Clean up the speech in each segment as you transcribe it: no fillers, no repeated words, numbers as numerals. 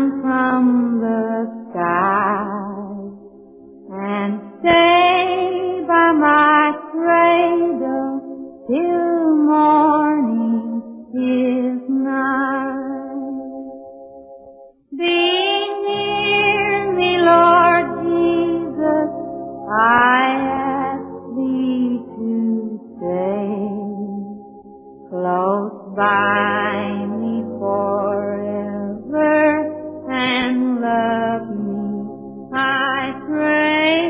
down from the sky and stay by my cradle till morning is nigh. Be near me, Lord Jesus, I ask thee to stay close by me forever and love me, I pray.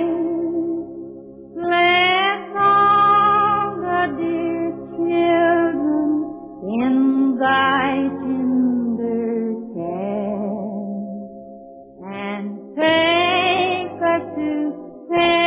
Bless all the dear children in thy tender care, and take us to